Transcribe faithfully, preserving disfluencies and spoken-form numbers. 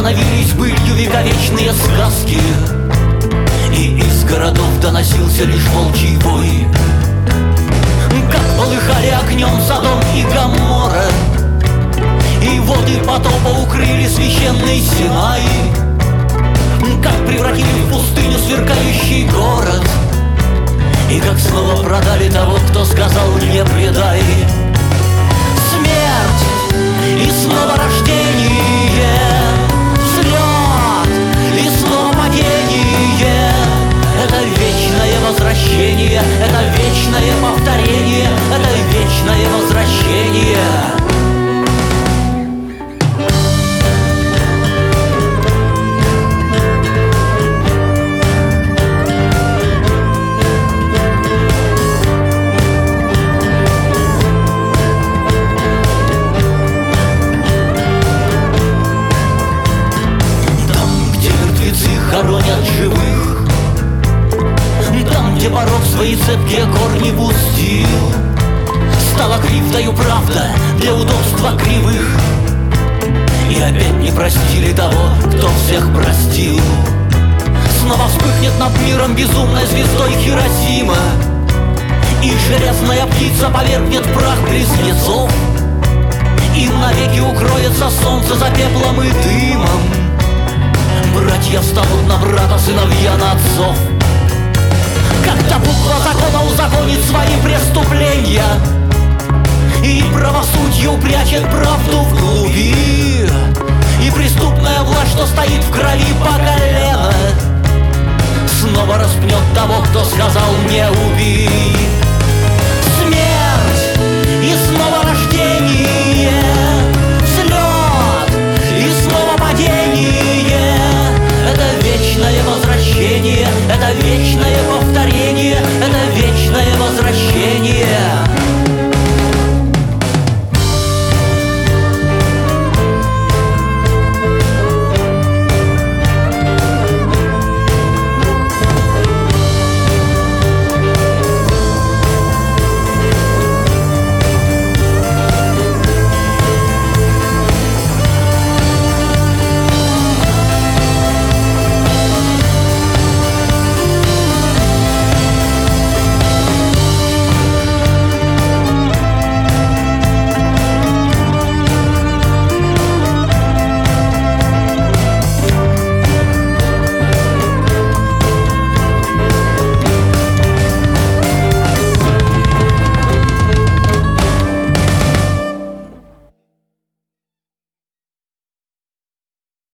становились былью вековечные сказки, и из городов доносился лишь волчий вой. Как полыхали огнем Содом и Гоморра, и воды потопа укрыли священный Синай. Как превратили в пустыню сверкающий город, и как снова продали того, кто сказал «не предай». Смерть и снова рождение, взлет и снова падение. Это вечное возвращение, это вечное повторение, это вечное возвращение. Хоронят живых, там, где порог свои цепкие корни пустил. Стала кривдою правда для удобства кривых, и опять не простили того, кто всех простил. Снова вспыхнет над миром безумной звездой Хиросима, и железная птица повергнет прах близнецов, и навеки укроется солнце за пеплом и дымом. Братья встанут на брата, сыновья на отцов. Когда буква закона узаконит свои преступления, и правосудие упрячет правду в глуби, и преступная власть, что стоит в крови по колено,